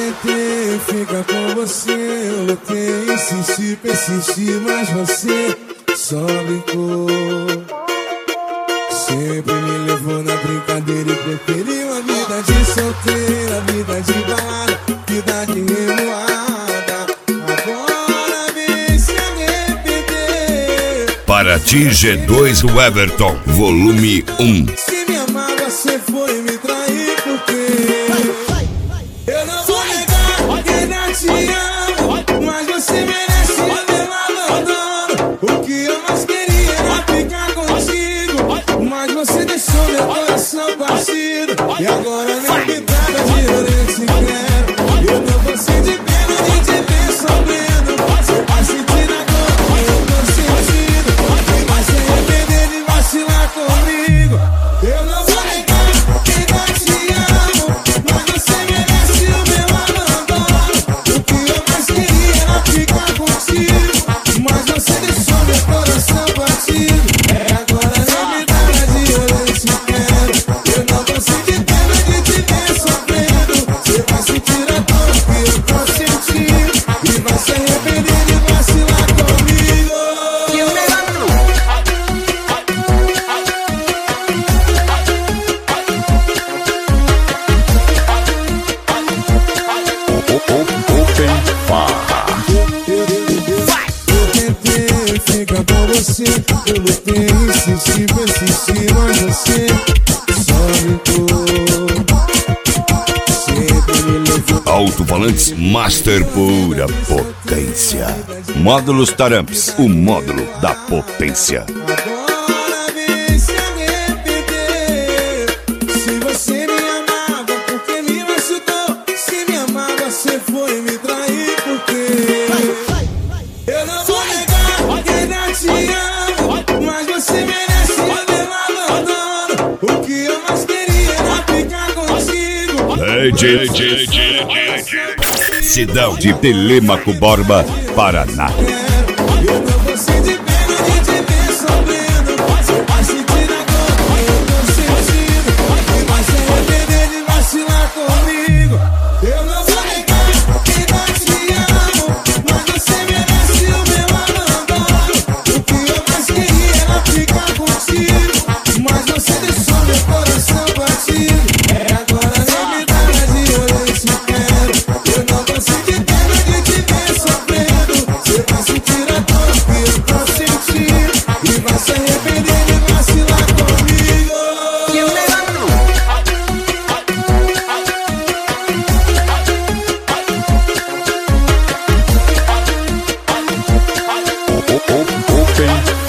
tentei ficar com você, eu lutei, insisti, persisti, mas você só brincou. Sempre me levou na brincadeira e preferiu a vida de solteira, vida de balada, vida de revoada. Agora vem se arrepender. Para ti, G2 Everton, volume 1. Se me amar, você foi me trair, porque eu não vou negar que ainda te amo, mas você merece o meu abandono. O que eu mais queria era ficar contigo, mas você deixou meu coração partido. E agora nem pintada de eu te quero. Eu tô com você de pena de te ver sofrendo. Você vai sentir agora, eu tô sentindo. E vai se arrepender de vacilar comigo. Eu não vou negar que ainda te amo, mas você merece o meu abandono. O que eu mais queria era ficar contigo, mas você deixou meu coração partido. É agora nem me dá de eu te quero. Eu não vou sentir pena de te ver sofrendo. Você vai sentir a dor que eu tô sentindo, e vai se arrepender de vacilar comigo. Eu tentei ficar com você, eu lutei, insisti, persisti, mas você só brincou. Sempre me levou. Alto-falantes Master pura potência. Módulos Taramps, o módulo da potência. Agora vem se arrepender. Se você me amava, porque me machucou. Se me amava, você foi me trair, porque eu não vou negar que ainda te amo, mas você merece o meu abandono. O que eu mais queria era ficar contigo. Cidade de Telêmaco Borba, Paraná. Eu tô com você de pena de te ver sofrendo. Você vai sentir agora, eu tô sentindo. E vai se arrepender de vacilar comigo. Eu não vou negar que ainda te amo, mas você merece o meu abandono. O que eu mais queria era ficar contigo, mas você deixou meu coração partido. É agora nem me dá de eu te quero. Eu não vou sentir pena de te ver sofrendo. Você vai sentir a dor que eu tô sentindo, e vai se arrepender de vacilar comigo. Open